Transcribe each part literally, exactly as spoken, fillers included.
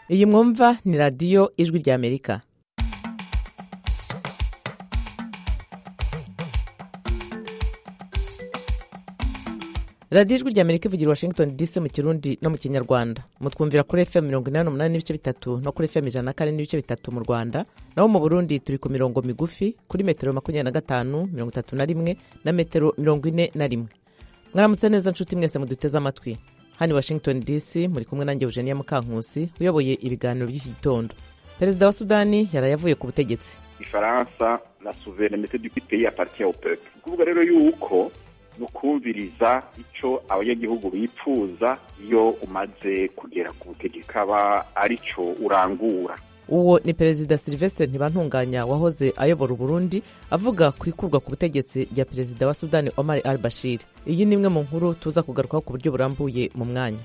iyi mwumva ni radiyo ijwi rya Amerika. radiyo ijwi rya Amerika ivugira Washington D C mu Kirundi no mu Kinyarwanda. Mutwumvira kuri F M mirongo inani n'umunani n'ibice bitatu no kuri F M ijana na kane n'ibice bitatu mu Rwanda, naho mu Burundi turi ku mirongo migufi kuri metero makumyabiri na gatanu, mirongo itatu na rimwe na metero mirongo ine na rimwe. Mwaramutse neza nshuti mwese muduteze amatwi. Hani Washington D C muri kumwe nanjye Eugenia Mukankusi uyoboye ibiganiro by'iki gitondo. Perezida wa Sudani yarayavuye ku butegetsi. Ifaransa la souveraineté du pays appartient au peuple. Kuvuga rero yuko nukumviriza ico abanyagihugu bipfuza iyo umaze kugera ku butegetsi kaba arico urangura. Uwo ni Perezida Sylvestre Ntibantunganya wahoze ayobora Burundi avuga ku ikurwa ku butegetsi rya Perezida wa Sudani Omar al-Bashir. Iyi ni imwe mu nkuru tuza kugarukaho ku buryo burambuye mu mwanya.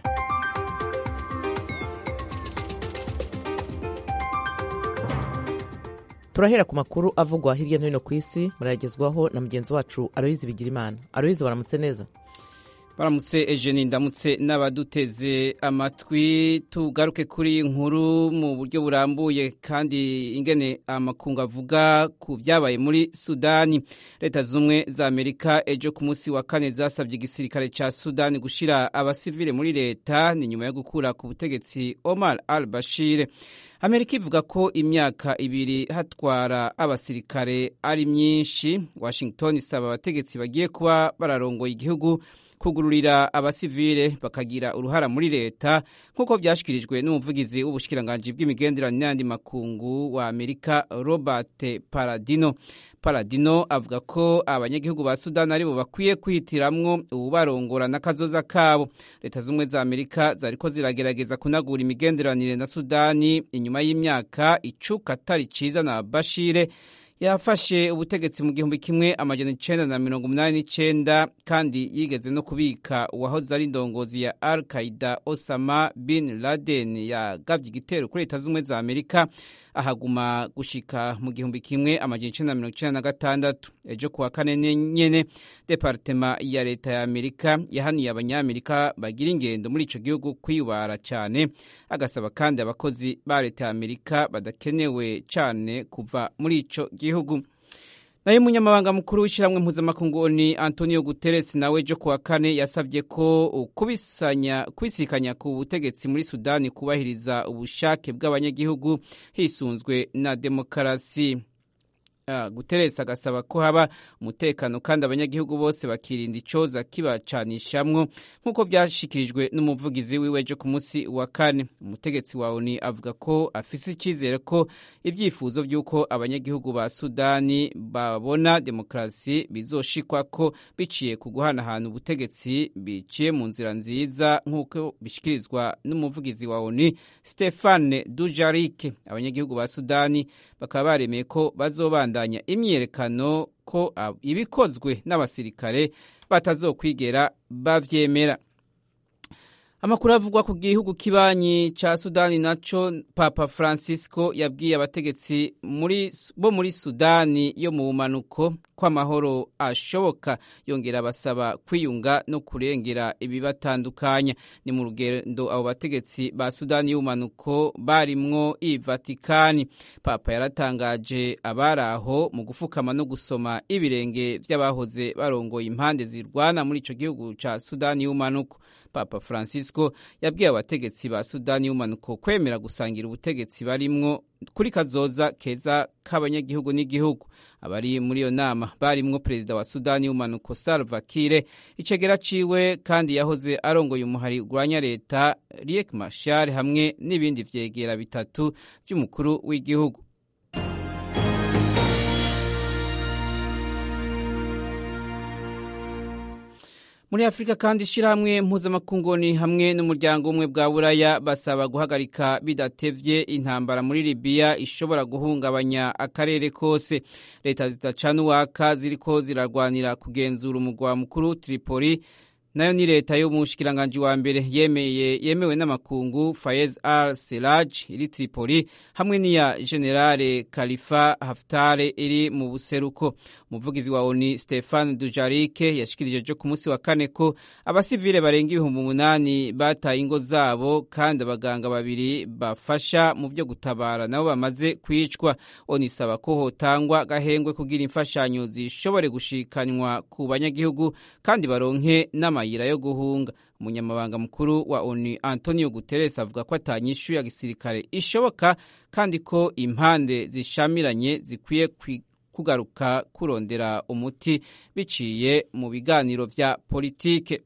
Turahera ku makuru avugwa hirya no hino ku isi, muragezwaho na mugenzi wacu Aloyizi Bigirimana. Aloyizi, baramutse neza? Baramutse Eugenie, ndamutse n'abaduteze amatwi. Tugaruke kuri inkuru mu buryo burambuye kandi ingene amakungu avuga ku byabaye muri Sudani. Leta zumwe za Amerika ejo ku munsi wa kane zasabye igisirikare ca Sudani gushira abasivile muri leta ni nyuma yo gukura ku butegetsi Omar al-Bashir. Amerika ivuga ko imyaka ibiri hatwara abasirikare ari myinshi. Washington isaba abategetsi bagiye kuba bararongoye igihugu kugururira abasivile bakagira uruhara muri leta nk'uko byashikirijwe n'umuvugizi w'ubushikiranganje bw'imigenderanire n'andi makungu wa Amerika Robert Paladino. Paladino avuga ko abanyagihugu ba Sudani aribo bakwiye kwihitiramwo ububarongora n'akazoza kabo. Leta zumwe za Amerika zariko ziragerageza kunagura imigenderanire na Sudani inyuma y'imyaka icuka atari ciza na Bashir yafashe ubutegetsi mu gihumbi kimwe amajana icenda na mirongo umunani n'icenda kandi yigeze no kubika uwahoze ari indongozi ya Al-Qaeda Osama bin Laden yagavye igitero kuri Leta zumwe za Amerika ahaguma gushika mu gihumbi kimwe amajana icenda na mirongo icenda na gatandatu. Ejo kuwa kane nyene Departema ya Leta ya Amerika yahaniye abanyamerika bagira ingendo muri ico gihugu kwibara cyane, agasaba kandi abakozi ba Leta ya Amerika badakenewe cyane kuva muri ico gihugu. Naye umunyamabanga mukuru w'ishiramwe mpuzamakungu ni Antonio Guterres nawe ejo kuwa kane yasavye ko kubisanya kwisikanya ku butegetsi muri Sudani kubahiriza ubushake bw'abanyagihugu hisunzwe na demokarasi. Uh, Guterres agasaba ko haba umutekano kandi abanyagihugu bose bakirinda icoza kibacanishamwo nk'uko byashikirijwe n'umuvugizi wiwe ejo ku munsi wa kane. Umutegetsi wa O N U avuga ko afise icizere ko ivyifuzo vy'uko abanyagihugu ba Sudani babona demokarasi bizoshikwa ko biciye ku guhanahana ubutegetsi biciye mu nzira nziza nk'uko bishikirizwa n'umuvugizi wa O N U Stéphane Dujarric. Abanyagihugu ba Sudani bakaba baremeye ko bazobanda imyiyerekano ko ibikozwe n'abasirikare batazokwigera bavyemera. Amakuru avugwa ku gihugu kibanyi ca Sudani naco Papa Francisco yabwiye abategetsi muri bo muri Sudani yo mu manuko ko amahoro ashoboka, yongera basaba kwiyunga no kurengera ibibatandukanya. Ni mu rugendo abo bategetsi ba Sudani y'umanuko barimwo i Vatikani. Papa yaratangaje abaraho mu gufukama no gusoma ibirenge vy'abahoze barongoye impande zirwana muri ico gihugu ca Sudani y'umanuko. Papa Francisco yabwiye abategetsi ba Sudani y'umanuko kwemera gusangira ubutegetsi barimwo kuri kazoza keza k'abanyagihugu n'igihugu. Abari muri iyo nama barimwo Perezida wa Sudani y'umanuko Salva Kiir, icegera ciwe kandi yahoze arongoye umuhari urwanya leta Riek Machar hamwe n'ibindi vyegera bitatu vy'umukuru w'igihugu. Muri Afrika kandi ishirahamwe mpuzamakungu ni hamwe n'umuryango umwe bwa Buraya basaba guhagarika bidatevye intambara muri Libya ishobora guhungabanya akarere kose. Leta zitacana uwaka ziriko zirarwanira kugenzura umugwa mukuru Tripoli nayo ni leta y'umushikiranganji wa mbere yemeye yemewe n'amakungu Fayez al-Serraj iri Tripoli hamwe n'iya Generale Khalifa Haftar iri mu buseruko. Umuvugizi wa O N U Stéphane Dujarric yashikirije jo ku munsi wa kane ko abasivile barenga ibihumbi umunani bataye ingo zabo kandi abaganga babiri bafasha mu byo gutabara nabo bamaze kwicwa. O N U isaba ko hotangwa gahengwe kugira imfashanyo zishobore gushikanywa ku banyagihugu kandi baronke n'amayira yo guhunga. Umunyamabanga mukuru wa O N U Antonio Guterres avuga ko atanyishu ya gisirikare ishoboka kandi ko impande zishamiranye zikwiye kugaruka kurondera umuti biciye mu biganiro vya politike.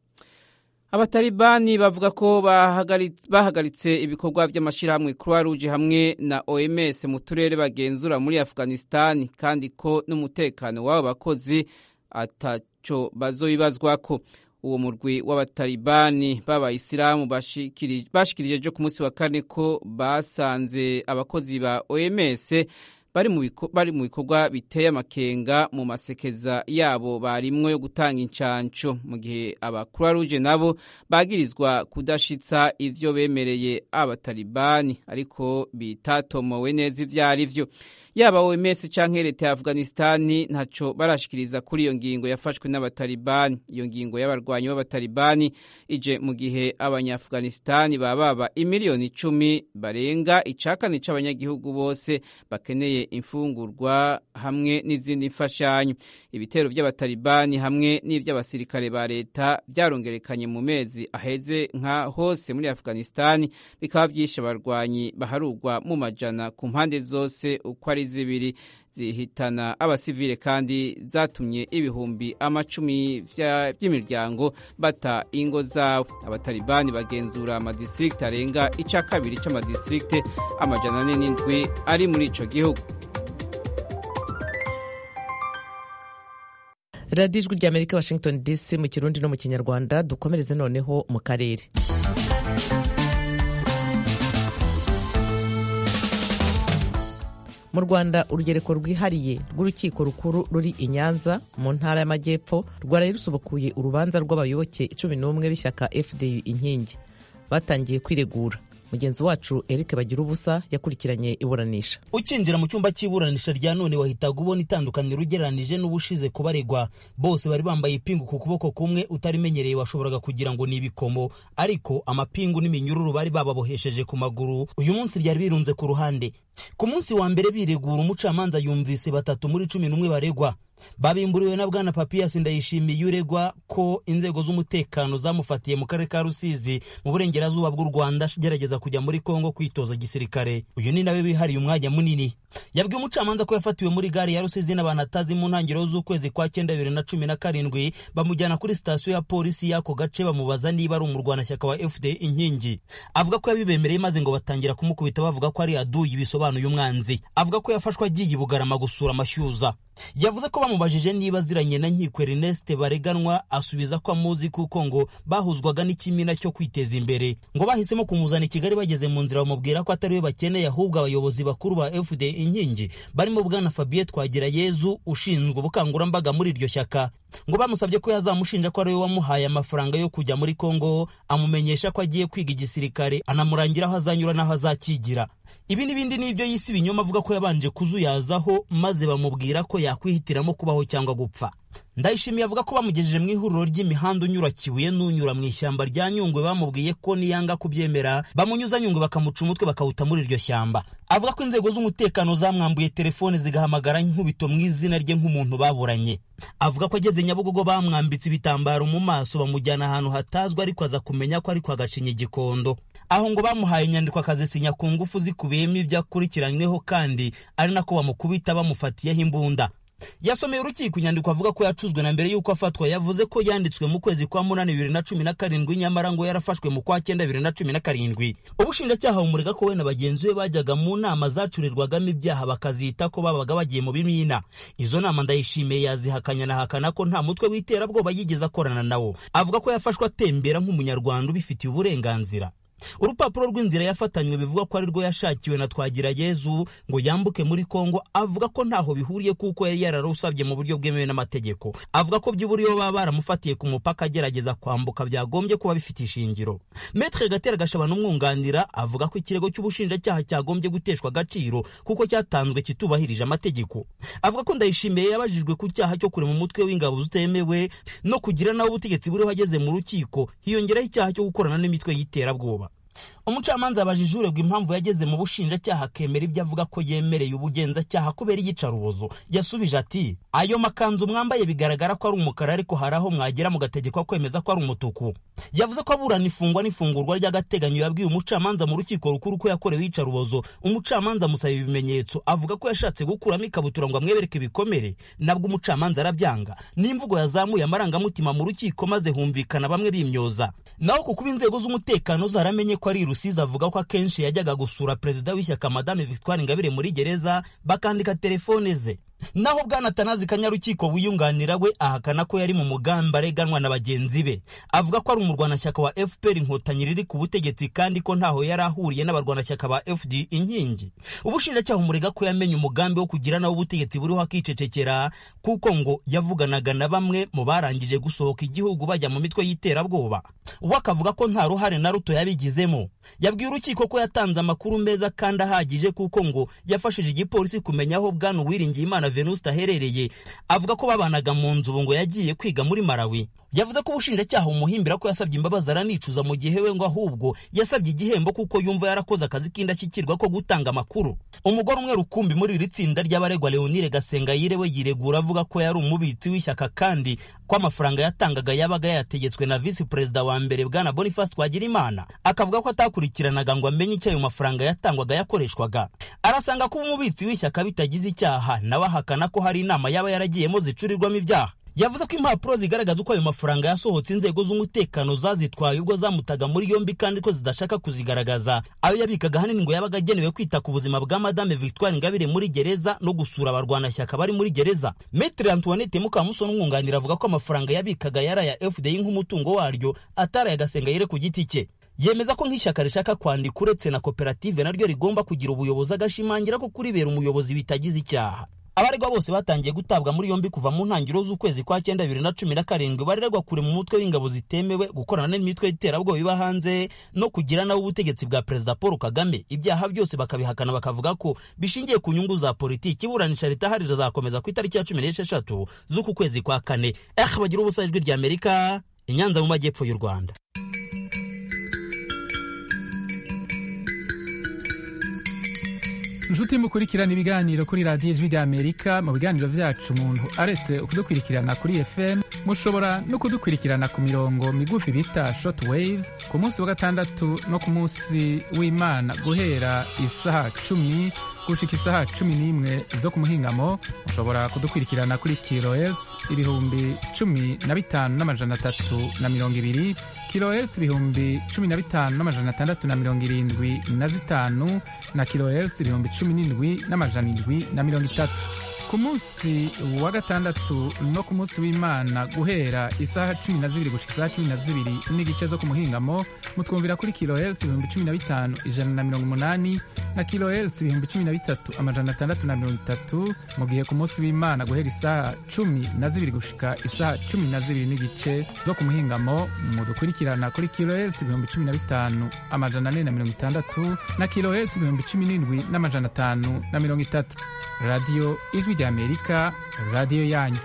Abatalibani bavuga ko bahagaritse ibikorwa by'amashirahamwe Croix Rouge hamwe na O M S mu turere bagenzura muri Afghanistan kandi ko n'umutekano w'abo bakozi ataco bazoibazwako. Uwo murwi w'abatalibani b'abayisilamu bashikirije jo ku munsi wa kane ko basanze abakozi ba O M S bari mu bari mu bikorwa biteye amakenga mu masekeza yabo barimwo yo gutanga incanco, mu gihe aba Croix Rouge nabo bagirizwa kudashitsa ivyo bemereye abatalibani ariko bitatomowe neza ivyari vyo. Yaba O M S canke leta ya Afghanistan ntaco barashikiriza kuri iyo ngingo yafashwe n'abatalibani. Iyo ngingo y'abarwanyi b'abatalibani ije mu gihe abanya-Afghanistan bababa imiliyoni icumi barenga icakane c'abanyagihugu bose bakeneye imfungurwa hamwe n'izindi mfashanyo. Ibitero by'abatalibani hamwe n'ivy'abasirikare ba leta byarongerekanye mu mezi aheze nka hose muri Afghanistan, bikaba byishe abarwanyi baharugwa mu majana ku mpande zose uko ari zibiri, zihitana abasivile kandi zatumye ibihumbi amacumi by'imiryango bata ingo zabo. Abatalibani bagenzura amadistrict arenga ica kabiri c'amadistrict amajana ane n'indwi ari muri ico gihugu. Radio Ijwi ry'Amerika, Washington D C mu Kirundi no mu Kinyarwanda. Dukomereze noneho mu karere. Mu Rwanda urugereko rwihariye rw'urukiko rukuru ruri i Nyanza mu ntara y'Amajyepfo rwaraye rusubukuye urubanza rw'abayoboke cumi n'umwe b'ishyaka F D U Inkingi batangiye kwiregura. Mugenzi wacu Eric Bagirubusa yakurikiranye iburanisha. Ukinjira mu cyumba cy'iburanisha rya none wahitaga ubona itandukaniro ugereranije n'ubushize kubaregwa. Bose bari bambaye ipingu ku kuboko kumwe utarimenyereye washoboraga kugira ngo ni ibikomo, ariko amapingu n'iminyururu bari bababohesheje ku maguru uyu munsi byari birunze ku ruhande. Ku munsi wa mbere biregura, umucamanza yumvise batatu muri cumi n'umwe baregwa. Babimburiwe na Bwana Papias Ndayishimiye uregwa ko inzego z'umutekano zamufatiye mu karere ka Rusizi mu burengerazuba bw'u Rwanda gerageza kujya muri Kongo kwitoza gisirikare. Uyu ni nawe bihariye umwanya munini. Yabwiye umucamanza ko yafatiwe muri gare ya Rusizi n'abanatazi mu ntangiriro z'ukwezi kwa cyenda bibiri na cumi na karindwi, bamujyana kuri sitasiyo ya polisi y'ako gace bamubaza niba ari umurwanashyaka wa F D Inkingi. Avuga ko yabibemereye maze ngo batangira kumukubita bavuga ko ari aduyi bisobanuye umwanzi. Avuga ko yafashwe agiye Bugarama gusura amashyuza. Yavuze ko bamubajije niba ziranye na Nkiko Ernest bareganwa, asubiza ko amuzi kuko ngo bahuzwaga n'ikimina cyo kwiteza imbere. Ngo bahisemo kumuzana i Kigali, bageze mu nzira bamubwira ko atari we bakeneye ahubwo abayobozi bakuru ba F D Inkingi barimo Bwana Fabien Twagirayezu ushinzwe ubukangurambaga muri iryo shyaka. Ngo bamusabye ko yazamushinja ko ari we wamuhaye amafaranga yo kujya muri Kongo, amumenyesha ko agiye kwiga igisirikare, anamurangira aho azanyura n'aho azakigira. Ibi n'ibindi nibyo yisi binyoma, avuga ko yabanje kuzuyazaho maze bamubwira ko yakwihitiramo kubaho cyangwa gupfa. Ndayishimiye avuga ko bamugejeje mu ihuriro ry'imihanda unyura Kibuye n'unyura mu ishyamba rya Nyungwe, bamubwiye ko niyanga kubyemera bamunyuza Nyungwe bakamuca umutwe bakawuta muri iryo shyamba. Avuga ko inzego z'umutekano zamwambuye telefone zigahamagara nkubito mu izina rye nk'umuntu baburanye. Avuga ko ageze Nyabugogo bamwambitse ibitambaro mu maso bamujyana ahantu hatazwa, ariko aza kumenya ko ari kwa Gacinya Gikondo. Aho ngo bamuhaye inyandiko akazisinya ku ngufu zikubiyemo ibyo akurikiranyweho, kandi ari nako bamukubita bamufatiyeho imbunda. Yasomeye urukiko inyandiko avuga ko yacuzwe na mbere yuko afatwa. Yavuze ko yanditswe mu kwezi kwa munani bibiri na cumi na karindwi, nyamara ngo yarafashwe mu kwa cyenda bibiri na cumi na karindwi. Ubushinjacyaha bumurega ko we na bagenzi be bajyaga mu nama zacurirwagamo ibyaha bakazita ko babaga bagiye mu bimina. Izo nama Ndayishimiye yazihakanya na hakana ko nta mutwe w'iterabwoba yigeze akorana nawo. Avuga ko yafashwe atembera nk'umunyarwanda ubifitiye uburenganzira. urupapuro rw'inzira yafatanywe bivuga ko ari rwo yashakiwe na Twagirayezu ngo yambuke muri Kongo avuga ko ntaho bihuriye kuko yari yararusabye mu buryo bwemewe n'amategeko. Avuga ko by'uburiyo baba baramufatiye ku mupaka agerageza kwambuka byagombye kuba bifite ishingiro. Maître Gatera Gashabana umwunganira avuga ko ikirego cy'ubushinjacyaha cyagombye guteshwa agaciro kuko cyatanzwe kitubahirije amategeko. Avuga ko Ndayishimiye yabajijwe ku cyaha cyo kurema umutwe w'ingabo zutemewe no kugira naho ubutegetsi buriho hageze mu rukiko, hiyongeraho icyaha cyo gukorana n'imitwe y'iterabwoba. Umucamanza abajije uregwa impamvu yageze mu bushinjacyaha akemera ibyo avuga ko yemereye ubugenzacyaha kubera iyicarubozo. Yasubije ati ayo makanzu mwambaye bigaragara ko ari umukara ariko hari aho mwagera mugategekwa kwemeza ko ari umutuku. Yavuze ko aburana ifungwa n'ifungurwa ry'agateganyo yabwiye umucamanza mu rukiko rukuru ko yakorewe iyicarubozo. Umucamanza musaba ibimenyetso avuga ko yashatse gukuramo ikabutura ngo amwebereke ibikomere, nabwo umucamanza arabyanga. N'imvugo yazamuye amarangamutima mu rukiko maze humvikana bamwe bimyoza. Naho kukuba inzego z'umutekano zaramenye ko ari Rusizi avuga ko akenshi yajyaga gusura perezida w'ishyaka Madame Victoire Ingabire muri gereza bakandika telefone ze. Naho Bwana Tanazi Kanyarukiko wiyunganira we ahakana ko yari mu mugamba areganwa na bagenzi be. Avuga ko ari umurwanashyaka wa F P R Inkotanyi riri ku butegetsi kandi ko ntaho yari ahuriye n'abarwanashyaka ba F D Inkingi. Ubushinjacyaha umurega ko yamenye umugambi wo kugira nawo ubutegetsi buriho akicecekera kuko ngo yavuganaga na bamwe mu barangije gusohoka igihugu bajya mu mitwe y'iterabwoba. Uwo akavuga ko nta ruhare na ruto yabigizemo. Yabwiye urukiko ko yatanze amakuru meza kandi ahagije kuko ngo yafashije igipolisi kumenya aho Bwana Uwiringiyimana Venuste aherereye. Avuga ko babanaga mu nzu ngo yagiye kwiga muri Malawi. Yavuze ko ubushinjacyaha umuhimbira ko yasabye imbabazi aranicuza mu gihe we ngo ahubwo yasabye igihembo kuko yumva yarakoze akazi k'indashyikirwa ko gutanga amakuru. Umugore umwe rukumbi muri iri tsinda ry'abaregwa Leonire Gasengayire we yiregura avuga ko yari umubitsi w'ishyaka kandi ko amafaranga yatangaga yabaga yategetswe na Vice Perezida wa mbere Bwana Boniface Twagirimana. Akavuga ko atakurikiranaga ngo amenye icyo ayo mafaranga yatangwaga yakoreshwaga. Arasanga ko umubitsi w'ishyaka bitagize icyaha nawe ahakana ko hari inama yaba yaragiyemo zicurirwamo ibyaha. Yavuze ko impapuro zigaragaza uko ayo mafaranga yasohotse inzego z'umutekano zazitwaye ubwo zamutaga muri yombi kandi ko zidashaka kuzigaragaza. Ayo yabikaga hanini ngo yabaga agenewe kwita ku buzima bwa Madame Victoire Ingabire muri gereza no gusura abarwanashyaka bari muri gereza. Maître Antoinette Mukamusoni umwunganira avuga ko amafaranga yabikaga yari aya F D I nk'umutungo waryo atari aya Gasengayire ku giti cye. Yemeza ko nk'ishyaka rishaka kwandika uretse na koperative naryo rigomba kugira ubuyobozi, agashimangira ko kuribera umuyobozi bitagize icyaha. Abaregwa bose batangiye gutabwa muri yombi kuva mu ntangiriro z'ukwezi kwa cyenda bibiri na cumi na karindwi. Baregwa kure mu mutwe w'ingabo zitemewe, gukorana n'imitwe y'iterabwoba iba hanze no kugira nawo ubutegetsi bwa Perezida Paul Kagame. Ibyaha byose bakabihakana bakavuga ko bishingiye ku nyungu za politiki. Iburanisha ritahari rizakomeza ku itariki ya cumi n'esheshatu z'uku kwezi kwa kane. Eh bagira ubusa ijwi rya Amerika i Nyanza mu majyepfo y'u Rwanda. Nshuti mukurikirana ibiganiro kuri radiyo ijwi rya Amerika. Mu biganiro byacu umuntu aretse kudukurikirana kuri F M mushobora no kudukurikirana ku mirongo migufi bita short waves ku munsi wa gatandatu no ku munsi w'Imana guhera isaha cumi gushika isaha cumi n'imwe zo ku muhingamo. Mushobora kudukurikirana kuri kilohertz ibihumbi cumi na bitanu n'amajana atatu na mirongo ibiri, kilohertz ibihumbi cumi na bitanu n'amajana atandatu na mirongo irindwi na zitanu na kilohertz ibihumbi cumi n'indwi n'amajana indwi na mirongo itatu. Ku munsi wa gatandatu no ku munsi w'Imana guhera isaha cumi na zibiri gushika isaha cumi na zibiri n'igice zo ku muhingamo mutwumvira kuri kilohertz ibihumbi cumi na bitanu ijana na mirongo umunani na kilohertz ibihumbi cumi na bitatu amajana atandatu na mirongo itatu. Mu gihe ku munsi w'Imana guhera isaha cumi na zibiri gushika isaha cumi na zibiri n'igice zo ku muhingamo mudukurikirana kuri kilohertz ibihumbi cumi na bitanu amajana ane na mirongo itandatu na kilohertz ibihumbi cumi n'indwi n'amajana atanu na mirongo itatu. Radio Ijwi rya Amerika, radio yanyu.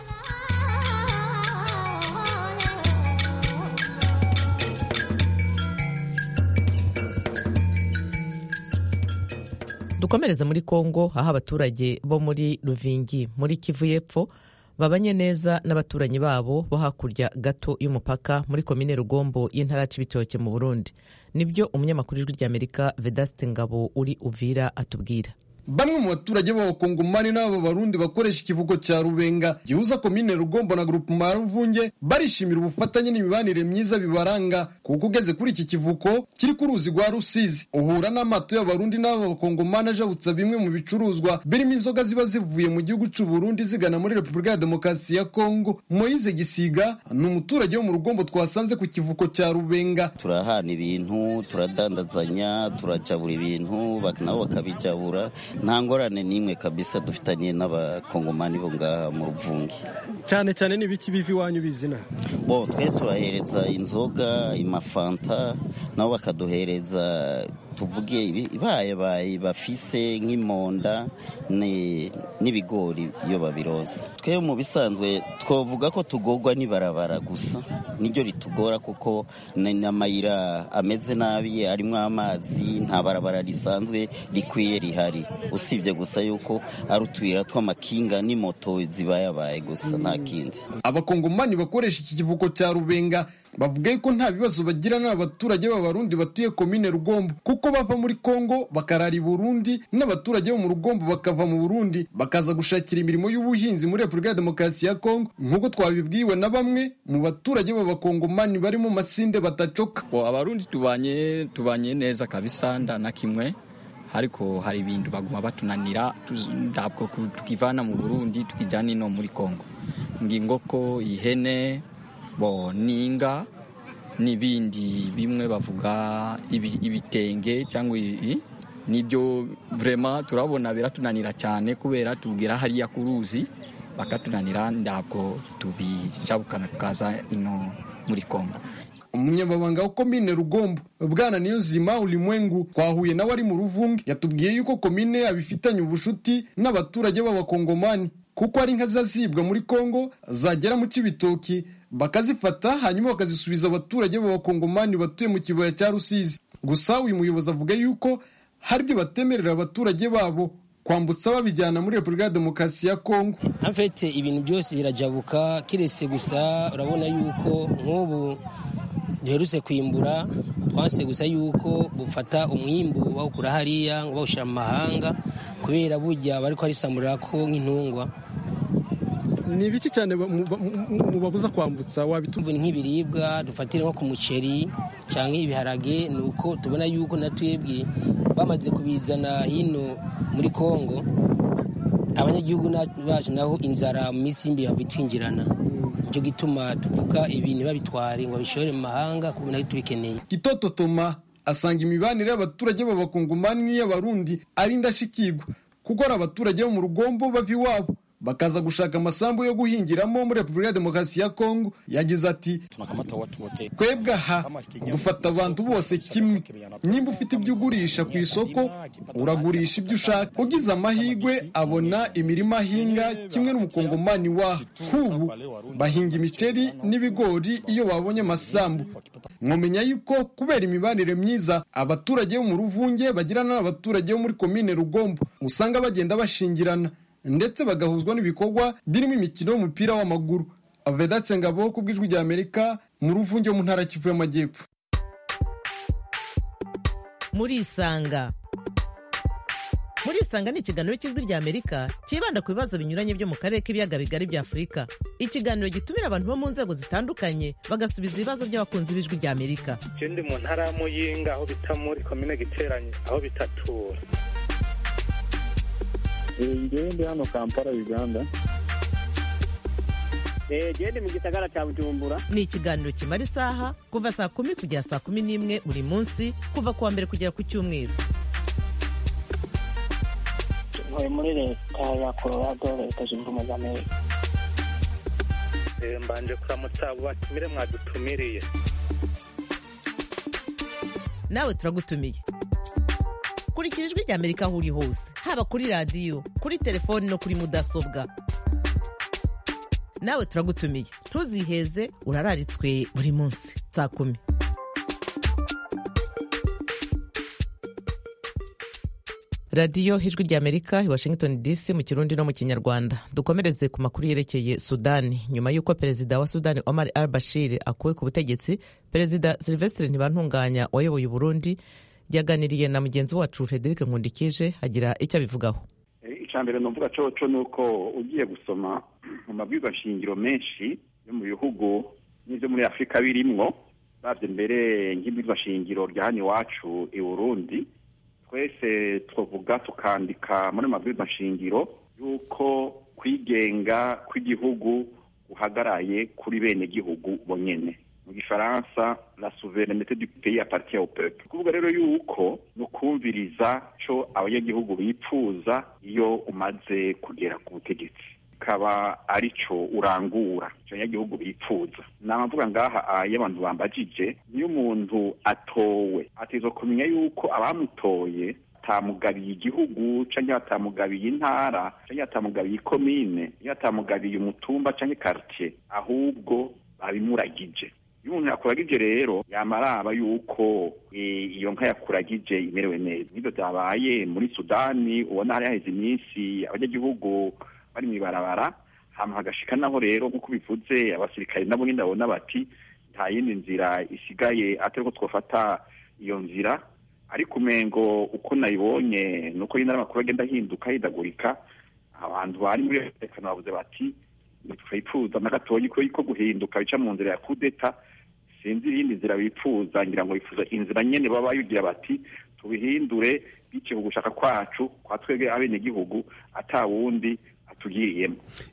Dukomereza muri Kongo aho abaturage bo muri Ruvingi muri Kivu y'Epfo babanye neza n'abaturanyi babo bo hakurya gato y'umupaka muri komine Rugombo y'intara Cibitoke mu Burundi. Nibyo umunyamakuru w'Ijwi rya Amerika Vedaste Ngabo uri Uvira atubwira. bamwe mu baturage b'abakongomani n'aba barundi bakoresha ikivugo cya Rubenga gihuza komine Rugombo na groupement Ruvunge barishimira ubufatanye n'imibanire myiza bibaranga, kuko ugeze kuri iki kivuko kiri ku ruzi rwa Rusizi uhura n'amato y'abarundi n'aba bakongomani ajabutsa bimwe mu bicuruzwa birimo inzoga ziba zivuye mu gihugu cy'u Burundi zigana muri Repubulika ya Demokarasi ya Kongo. Moise Gisiga ni umuturage wo mu Rugombo twasanze ku kivuko cya Rubenga. Turahana ibintu, turadandazanya, turajabura ibintu nabo bakabijabura, nta ngorane n'imwe kabisa dufitanye n'abakongomani bo ngaha mu Ruvungi. Cyane cyane n'ibiki bivi wanyu bizina? Bo twe turahereza inzoga, imafanta, nabo bakaduhereza tuvuge ibaye baye bafise nk'imonda n'ibigori iyo babiroza. Twe mu bisanzwe twovuga ko tugorwa n'ibarabara gusa, niryo ritugora kuko n'amayira ameze nabi, arimo amazi, nta barabara risanzwe rikwiye rihari, usibye gusa yuko ari utwira tw'amakinga n'imoto zibayabaye gusa, nta kindi. Abakongomani bakoresha iki kivuko cya Rubenga bavuga ko nta bibazo bagira n'abaturage b'abarundi batuye komine Rugombo, kuko bava muri Kongo bakarara i Burundi, n'abaturage bo mu Rugombo bakava mu Burundi bakaza gushakira imirimo y'ubuhinzi muri Repubulika ya Demokarasi ya Kongo, nk'uko twabibwiwe na bamwe mu baturage b'abakongomani bari mu Masinde batacoka. Abarundi tubanye tubanye neza kabisa ndana kimwe, ariko hari ibintu baguma batunanira ndabwo tukivana mu Burundi tukijana ino muri Kongo, ngingoko ihene bo ninga n'ibindi bimwe bavuga ibitenge cyangwa nibyo vraiment turabona biratunanira cyane, kubera tubwira hariya kuruzi bakatunanira ndabwo tubijabukana tukaza ino muri Kongo. Umunyamabanga wa komine Rugombo Bwana Niyonzima Ulimwengu twahuye nawe ari mu Ruvungi yatubwiye yuko komine abifitanye ubushuti n'abaturage b'abakongomani, kuko ari inka zazibwa muri Kongo zagera mu Cibitoki bakazifata hanyuma bakazisubiza abaturage b'abakongomani batuye mu kibaya cya Rusizi. Gusa uyu muyobozi avuga yuko hari byo batemerera abaturage babo kwambutsa babijyana muri Repubulika ya Demokarasi ya Kongo. Afite ibintu byose birajabuka, kiretse gusa urabona yuko nk'ubu duherutse kwimbura, twanse gusa yuko bufata umwimbu bawukura hariya ngo bawushyira mu mahanga, kubera burya bari ko arisamurira ko nk'intungwa. Ni ibiki cyane mubabuza kwambutsa wabitumva? Nk'ibiribwa dufatira nko ku muceri cyangwa ibiharage, nuko tubona yuko natwebwe bamaze kubizana hino muri Kongo, abanyagihugu bacu naho inzara mu minsi y'imbi bitwinjirana, cyo gituma tuvuga ibintu babitware ngo bishore mu mahanga kubona tubikeneye. Kitoto Toma asanga imibanire y'abaturage b'abakongomani n'iy'abarundi ari ndashikirwa, kuko ari abaturage bo mu Rugombo bava iwabo bakaza gushaka amasambu yo guhingiramo muri Repubulika ya Demokarasi ya Kongo. Yagize ati twebwe aha dufata abantu bose kimwe, nimba ufite ibyo ugurisha ku isoko uragurisha ibyo ushaka, ugize amahigwe abona imirima ahinga kimwe n'umukongomani waho. Nk'ubu bahinga imiceri n'ibigori iyo babonye amasambu. Mwomenya yuko kubera imibanire myiza abaturage bo mu Ruvunge bagirana n'abaturage bo muri komine Rugombo usanga bagenda bashingirana ndetse bagahuzwa n'ibikorwa birimo imikino y'umupira w'amaguru. Avedatse Ngabo ku bw'ijwi rya Amerika mu Ruvunge mu ntara Kivu y'Amajyepfo. Muri Isanga. Muri Isanga ni ikiganiro cy'ijwi rya Amerika kibanda ku bibazo binyuranye byo mu karere k'ibiyaga bigari bya Afurika. Ikiganiro gitumira abantu bo mu nzego zitandukanye bagasubiza ibibazo by'abakunzi b'ijwi rya Amerika. Ikindi mu ntara ya Muyinga aho bita muri komine Giteranye aho bitatura. Ngende hano Kampala Uganda. Eh gende mu gisagara cya Bujumbura. Ni ikiganiro kimara isaha kuva saa kumi kugera saa kumi n'imwe buri munsi kuva kuwa mbere kugera ku Cyumweru. Ntuye muri leta ya Colorado, leta zunze ubumwe za Amerika. Eh mbanje kuramutsa abo batumire mwadutumiriye. Nawe turagutumiye. Kurikira ijwi rya Amerika aho uri hose, haba kuri radiyo, kuri telefoni no kuri mudasobwa. Nawe turagutumiye, ntuziheze, urararitswe buri munsi saa kumi. Radiyo ijwi rya Amerika i Washington D C mu Kirundi no mu Kinyarwanda. Dukomereze ku makuru yerekeye Sudani. Nyuma y'uko perezida wa Sudani Omar al-Bashir akuwe ku butegetsi, perezida Sylvestre Ntibantunganya wayoboye Burundi ryaganiriye na mugenzi wacu Frederic Nkundikije agira icyo abivugaho. icya mbere numvuga coco ni uko ugiye gusoma mu mabwiriza shingiro menshi yo mu bihugu n'ibyo muri Afurika birimwo bavye mbere nk'ibwiriza shingiro rya hano iwacu i Burundi, twese twavuga tukandika muri mabwiriza shingiro yuko kwigenga kw'igihugu uhagaraye kuri bene gihugu bonyene, mu gifaransa la souveraineté du pays appartient au peuple. Kuvuga rero yuko no kumviriza co abanyagihugu bipfuza iyo umaze kugera ku butegetsi, kaba arico urangura ico abanyagihugu bipfuza. Namavuga ngaha iyo abantu bambajije, niyo umuntu atowe atezo kumenya yuko abamutoye atamugabiye igihugu canke atamugabiye intara canke atamugabiye ikomine, iyo atamugabiye umutumba canke quartier, ahubwo babimuragije. Iyo umuntu yakuragije rero yamaraba yuko iyo nka yakuragije imerewe neza. Nibyo byabaye muri Sudani, ubona hari haheze iminsi abanyagihugu bari mw'ibarabara, hama hagashika naho rero nk'uko bivuze abasirikare nabo nyine babona bati nta yindi nzira isigaye atari ko twofata iyo nzira. Ariko umengo uko nayibonye nuko nyine amakuru agenda ahinduka hidagurika, abantu bari muri Afurika bavuze bati twipfuza na gatoyi ko guhinduka bica mu nzira ya kudeta, sinzi irindi nzira bipfuza, ngira ngo bifuza inzira nyene baba yugira bati tubihindure bice ku gushaka kwacu kwa twebwe abenegihugu ata wundi atugiriyemo.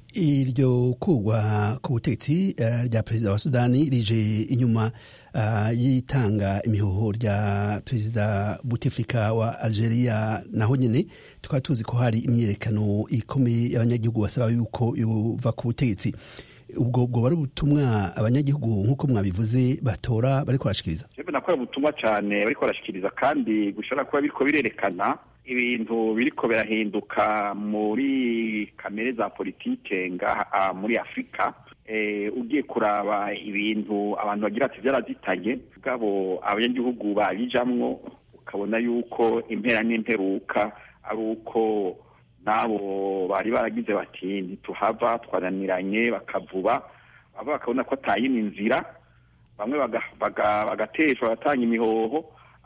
Iryo kugwa ku butegetsi rya perezida wa Sudani rije inyuma uh, yitanga imihoho rya perezida Bouteflika wa Algeria, naho nyene tukaba tuzi ko hari imyerekano ikomeye y'abanyagihugu basaba yuko yuva ku butegetsi. Ubwo ubwo bari ubutumwa abanyagihugu nk'uko mwabivuze batora bariko barashikiriza. Jewe nakora ubutumwa cyane bariko barashikiriza, kandi gushobora kuba biriko birerekana ibintu biriko birahinduka muri kamere za politike ngaha muri Afurika. E, ugiye kuraba ibintu abantu bagira ati vyarazitanye gabo abanyagihugu babijamwo, ukabona yuko impera n'imperuka ari uko nabo bari baragize bati ntituhava twananiranye, bakavuba abo bakabona ko atayini nzira, bamwe bagateshwa bagatanga imihoho,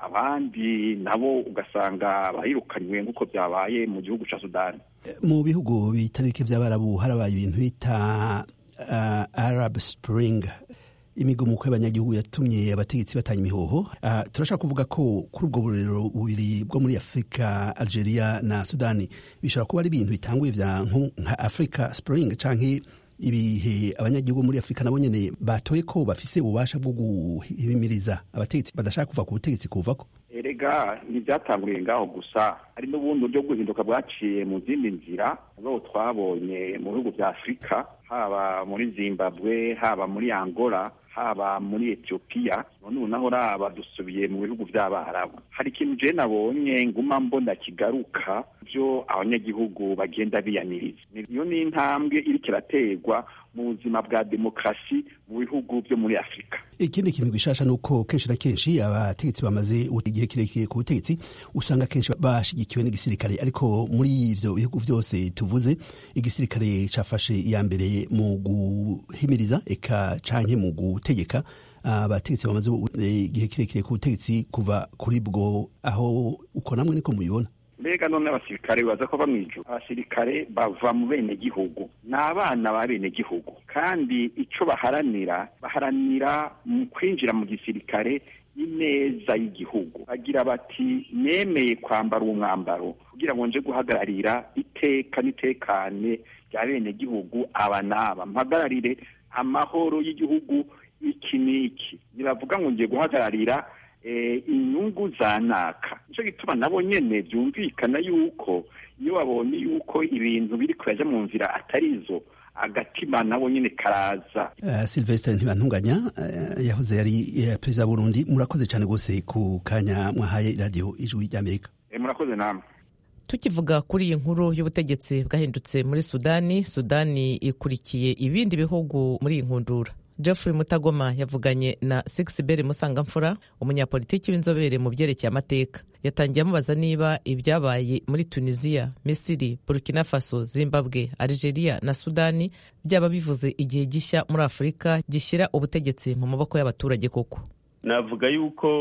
abandi nabo ugasanga barirukanywe nk'uko byabaye mu gihugu ca Sudani. Mu bihugu bitarike vy'abarabu harabaye ibintu bita uh, Arab Spring, imigumuko y'abanyagihugu yatumye abategetsi batanga imihoho. Uh, turashaka kuvuga ko kuri ubwo burero bubiri bwo muri Afrika, Algeria na Sudani, bishobora kuba ari ibintu bitanguye vya nka Africa Spring canke ibihe abanyagihugu muri Afrika nabo nyene batoye ko bafise ububasha bwo guhimiriza abategetsi badashaka kuva ku butegetsi kuvako. Erega ntibyatanguriye ngaho gusa, hari n'ubundi buryo guhinduka bwaciye mu zindi nzira bwo twabonye mu bihugu bya Afrika, haba muri Zimbabwe, haba muri Angola, haba muri Ethiopia, none naho raba dusubiye mu bihugu by'abarabu. Hari ikintu je nabonye nguma mbona kigaruka byo abanyagihugu bagenda biyaniriza. Niyo ni intambwe iri kirategwa mu buzima bwa demokrasi mu bihugu byo muri Afrika. Ikindi kintu gishasha nuko kenshi na kenshi abategetsi bamaze igihe kirekire ku butegetsi usanga kenshi bashigikiwe n'igisirikare, ariko muri ivyo bihugu vyose tuvuze igisirikare cafashe iya mbere mu guhimiriza eka canke mu gutegeka abategetsi bamaze igihe kirekire ku butegetsi kuva kuri bwo. Aho uko namwe niko mubibona? Mbega none abasirikare baza ko bamwiju, abasirikare bava mu bene gihugu, n'abana ba bene gihugu, kandi ico baharanira baharanira mu kwinjira mu gisirikare ineza y'igihugu. Bagira bati nemeye kwambara umwambaro kugira ngo nje guhagararira iteka n'itekane rya bene gihugu, aba naba mpagararire amahoro y'igihugu iki niki. Nibavuga ngo ngiye guhagararira E, inyungu za naka. Nico gituma nabo nyene byumvikana yuko iyo babonye yuko ibintu biri kuraja mu nzira atarizo, agatima nabo nyene karaza. Uh, Sylvestre Ntibantunganya uh, yahoze yari uh, perezida wa Burundi, murakoze cyane gose ku kanya mwahaye radio Ijwi ry'Amerika. E, murakoze namwe. Tukivuga kuri iyi nkuru y'ubutegetsi bwahindutse muri Sudani, Sudani ikurikiye ibindi bihugu muri iyi nkundura. Geoffrey Mutagoma yavuganye na Sixbert Musangamfura, umunyapolitiki w'inzobere mu byerekeye amateka. Yatangiye amubaza niba ibyabaye muri Tunisia, Misiri, Burkina Faso, Zimbabwe, Algeria na Sudani byaba bivuze igihe gishya muri Afurika gishyira ubutegetsi mu maboko y'abaturage koko. Navuga yuko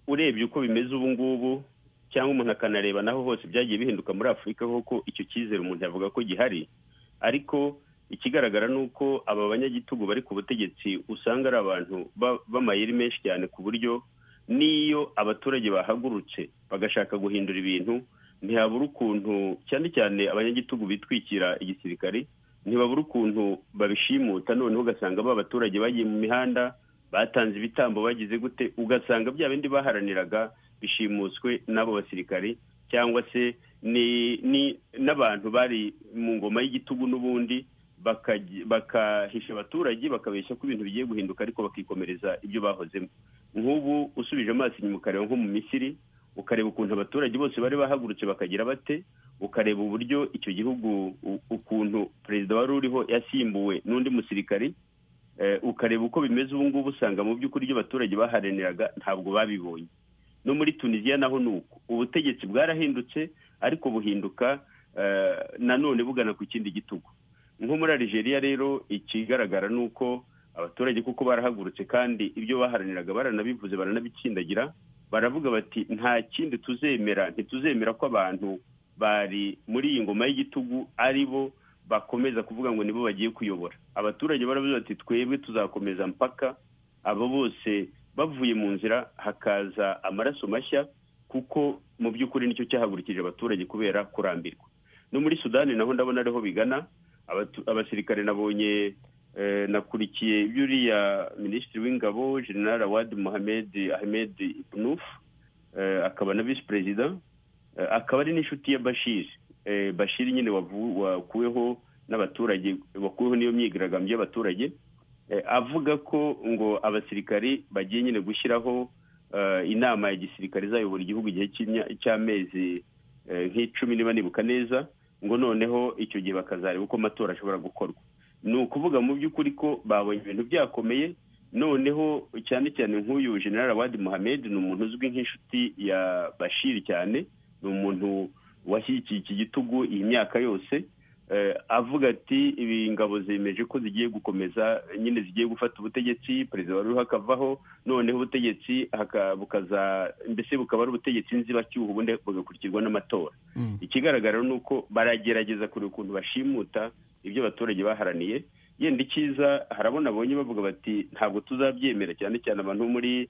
urebye uko bimeze ubu ngubu cyangwa umuntu akanareba naho hose byagiye bihinduka muri Afurika kuko icyo cyizere umuntu yavuga ko gihari, ariko ikigaragara ni uko aba banyagitugu bari ku butegetsi usanga ari abantu b'amayeri menshi cyane, ku buryo n'iyo abaturage bahagurutse bagashaka guhindura ibintu ntihabura ukuntu, cyane cyane abanyagitugu bitwikira igisirikare, ntibabura ukuntu babishimuta, noneho ugasanga ba baturage bagiye mu mihanda batanze ibitambo bagize gute, ugasanga bya bindi baharaniraga bishimuswe n'abo basirikare cyangwa se ni n'abantu bari mu ngoma y'igitugu n'ubundi bakahisha abaturage bakabeshya ko ibintu bigiye guhinduka ariko bakikomereza ibyo bahozemo. Nk'ubu usubije amaso inyuma ukareba nko mu Misiri, ukareba ukuntu abaturage bose bari bahagurutse bakagira bate, ukareba uburyo icyo gihugu ukuntu perezida wari uriho yasimbuwe n'undi musirikari, ukareba uko bimeze ubu ngubu usanga mu by'ukuri ibyo abaturage baharaniraga ntabwo babibonye. No muri Tunisia naho nuko ubutegetsi bwarahindutse ariko buhinduka nanone bugana ku kindi gitugu. Nko muri Algeria rero ikigaragara ni uko abaturage kuko barahagurutse kandi ibyo baharaniraga baranabivuze baranabitsindagira, baravuga bati nta kindi tuzemera, ntituzemera ko abantu bari muri iyi ngoma y'igitugu ari bo bakomeza kuvuga ngo nibo bagiye kuyobora. Abaturage baravuze bati twebwe tuzakomeza mpaka abo bose bavuye mu nzira hakaza amaraso mashya, kuko mu by'ukuri nicyo cyahagurukije abaturage kubera kurambirwa. No muri Sudani naho ndabona ariho bigana, abasirikare nabonye nakurikiye iby'uriya minisitiri w'ingabo General Awad Mohamed Ahmed Ibnouf, akaba na vice president, akaba ari n'inshuti ya Bashir Bashir nyine wakuweho n'abaturage, wakuweho n'iyo myigaragambyo y'abaturage, avuga ko ngo abasirikari bagiye nyine gushyiraho inama ya gisirikare izayobora igihugu igihe cy'amezi nk'icumi niba nibuka neza, ngo noneho icyo gihe bakazareba uko amatora ashobora gukorwa. Ni ukuvuga mu by'ukuri ko babonye ibintu byakomeye, noneho cyane cyane nk'uyu General Awad Mohamed ni umuntu uzwi nk'inshuti ya Bashir cyane, ni umuntu washyigikiye iki gitugu iyi myaka yose, avuga ati ibi ngabo zemeje ko zigiye gukomeza nyine zigiye gufata ubutegetsi, perezida wari akavaho, noneho ubutegetsi bukaza mbese bukaba ari ubutegetsi nzibacyuho ubundi bugakurikirwa n'amatora. Ikigaragara ni uko baragerageza kureba ukuntu bashimuta ibyo abaturage baharaniye. Yenda icyiza harabona abonye bavuga bati ntabwo tuzabyemera, cyane cyane abantu muri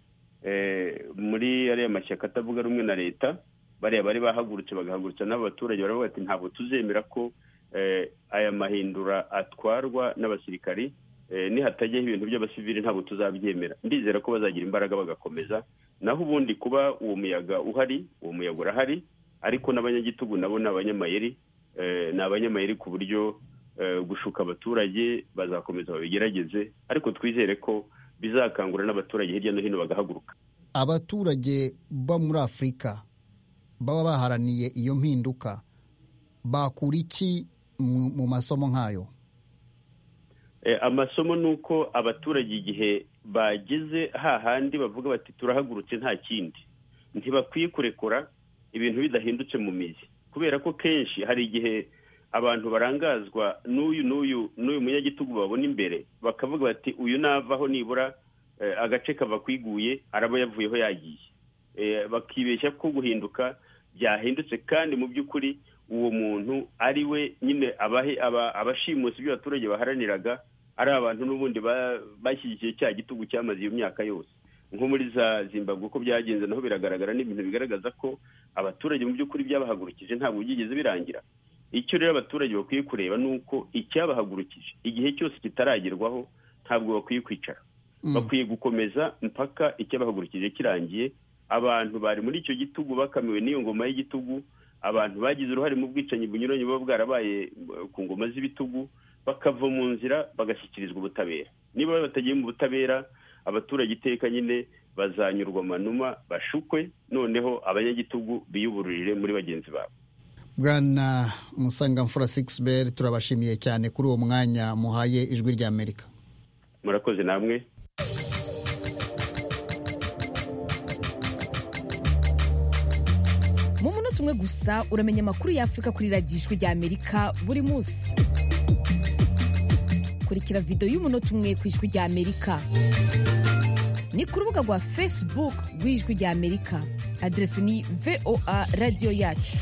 muri ariya mashyaka atavuga rumwe na leta, bariya bari bahagurutse bagahagurutsa n'abo baturage, baravuga bati ntabwo tuzemera ko aya mahindura atwarwa n'abasirikari, nihatajyaho ibintu by'abasivili ntabwo tuzabyemera. Ndizera ko bazagira imbaraga bagakomeza, naho ubundi kuba uwo muyaga uhari, uwo muyaga urahari, ariko n'abanyagitugu nabo ni abanyamayeri, ni abanyamayeri ku buryo gushuka abaturage bazakomeza babigerageze, ariko twizere ko bizakangura n'abaturage hirya no hino bagahaguruka. Abaturage bo muri Afurika baba baharaniye iyo mpinduka bakura iki mu masomo nk'ayo? Amasomo ni uko abaturage igihe bageze hahandi bavuga bati turahagurutse nta kindi, ntibakwiye kurekura ibintu bidahindutse mu mizi, kubera ko kenshi hari igihe abantu barangazwa n'uyu n'uyu n'uyu munyagitugu babona imbere, bakavuga bati uyu navaho nibura agace kava kwiguye araba yavuyeho yagiye, bakibeshya ko guhinduka byahindutse, kandi mu by'ukuri uwo muntu ari we nyine abashimusi ibyo abaturage baharaniraga ari abantu n'ubundi bashyigikiye cya gitugu cyamaze iyo myaka yose. Nko muri za Zimbabwe uko byagenze naho biragaragara, n'ibintu bigaragaza ko abaturage mu by'ukuri byabahagurukije ntabwo byigeze birangira. Icyo rero abaturage bakwiye kureba ni uko icyabahagurukije igihe cyose kitaragerwaho ntabwo bakwiye kwicara, bakwiye gukomeza mpaka icyabahagurukije kirangiye. Abantu bari muri icyo gitugu bakamiwe n'iyo ngoma y'igitugu, abantu bagize uruhare mu bwicanyi bunyuranye buba bwarabaye ku ngoma z'ibitugu, bakava mu nzira bagashyikirizwa ubutabera. Niba batagiye mu butabera, abaturage iteka nyine bazanyurwa amanuma bashukwe, noneho abanyagitugu biyubururire muri bagenzi babo. Bwana Musangamfura Sixbert, turabashimiye cyane kuri uwo mwanya muhaye Ijwi ry'Amerika. Murakoze namwe. Mu munota umwe gusa uramenya amakuru y'Afurika kuri radiyo Ijwi ry'Amerika buri munsi. Kurikira video y'umunota umwe ku Ijwi ry'Amerika. ni ku rubuga rwa facebook rw'ijwi rya amerika, aderesi ni voa radiyo yacu.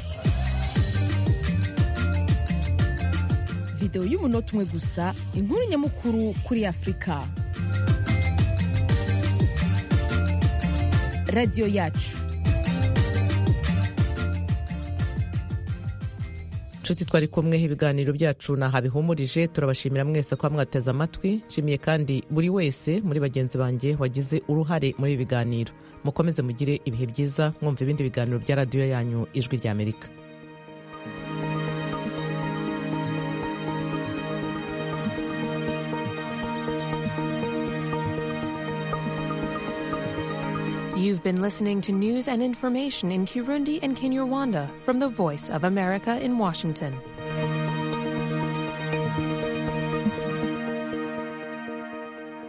videwo y'umunota umwe gusa, inkuru nyamukuru kuri afurika. radiyo yacu. nshuti twari kumwe, ibiganiro byacu naha bihumurije. turabashimira mwese ko mwateze amatwi. nshimiye kandi buri wese muri bagenzi banjye wagize uruhare muri ibi biganiro. mukomeze mugire ibihe byiza mwumva ibindi biganiro bya radiyo yanyu ijwi rya amerika. You've been listening to news and information in Kirundi and Kinyarwanda from the Voice of America in Washington.